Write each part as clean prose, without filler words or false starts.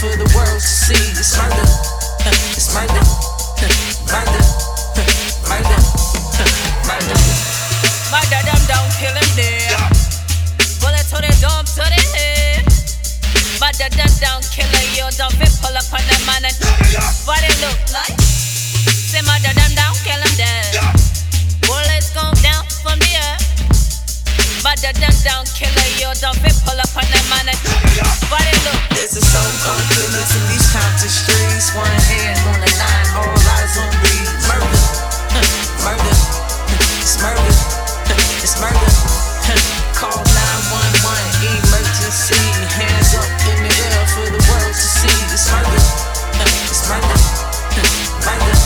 for the world to see. It's murder, it's murder, murder, murder, murder. Murder them down, kill him dead. Bullet to the dome, to the head. Murder them down, kill him, you don't fit, pull up on the man and what it look like? Say murder them down, kill him dead. Bullets go down from the earth. Murder them down, kill him, you don't fit, pull up on the man and what it look? There's a soul cold killers in these Compton streets. One hand on the line, all eyes on me. Murder, murder, it's murder, it's murder. Call 911, emergency. Hands up in the air for the world to see. It's murder, it's murder, murder,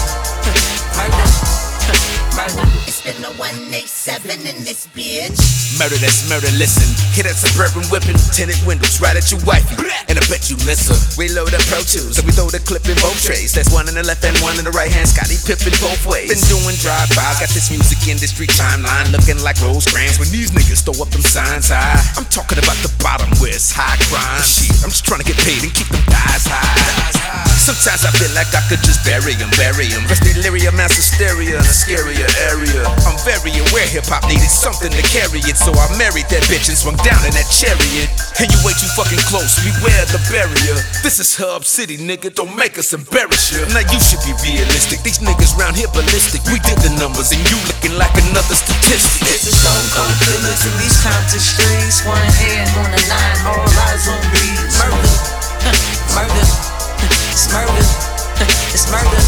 murder, murder. It's been a 187 in this bitch. Murder, that's murder, listen. Hit that suburban whipping, tinted windows right at your wifey. And I bet you listen. We load up Pro Tools, and we throw the clip in both trays. That's one in the left and one in the right hand. Scotty Pippen both ways. Been doing drive-by, got this music industry timeline looking like Rosecrans when these niggas throw up them signs high. I'm talking about the bottom where it's high crime. Shit, I'm just trying to get paid and keep them thighs high. Sometimes I feel like I could just bury them. Rest delirium, mass hysteria in a scarier area. I'm very aware hip-hop needed something to carry it, so I married that bitch and swung down in that chariot. And you way too fucking close, beware the barrier. This is Hub City, nigga, don't make us embarrass you. Now you should be realistic, these niggas round here ballistic. We did the numbers and you looking like another statistic. There's a soul cold killers in these Compton streets. One hand on the line, all eyes on me. Murder, murder, it's murder, it's murder.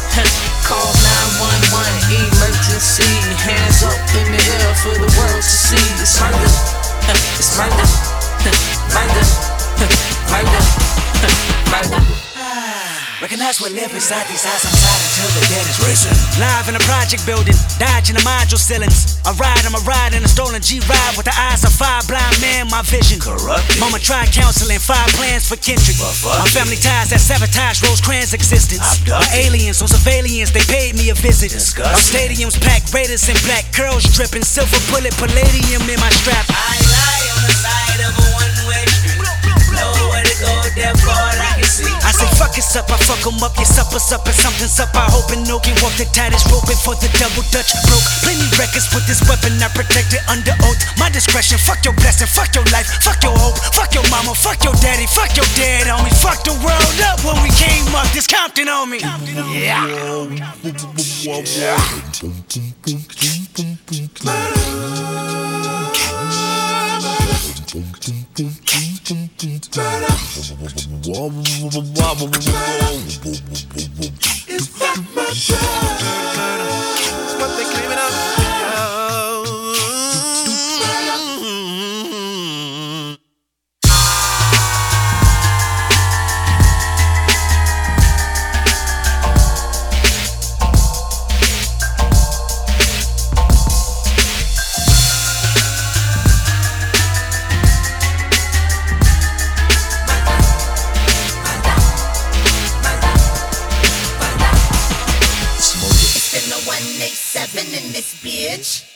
Call 911, emergency. Hands up in the air for the world to see. It's murder, it's murder, murder, murder, murder. Recognize we live inside these eyes, I'm tired until the dead is risen. Live in a project building, dodging the module ceilings. I'm a ride in a stolen G-Ride with the eyes of fire blind man, my vision. Corrupted. Mama tried counseling, 5 plans for Kendrick. My family ties that sabotage Rosecrans' existence. My aliens on surveillance, they paid me a visit. Our stadiums packed, Raiders in black, curls dripping, silver bullet, palladium in my strap. I lie on the side of a one-way street. Nowhere to go, therefore I can see. I say fuck it's up, I fuck 'em up, your supper's up and something's up. I hope and no can walk the tightest rope for the double dutch broke. Plenty records with this weapon, I protect it under oath. My discretion, fuck your blessing, fuck your life, fuck your hope, fuck your mama, fuck your daddy, fuck your dad on me. Fuck the world up when we came up, this Compton on me. Yeah. It's not my show. It's what they claiming of. It's been a 187 in this bitch.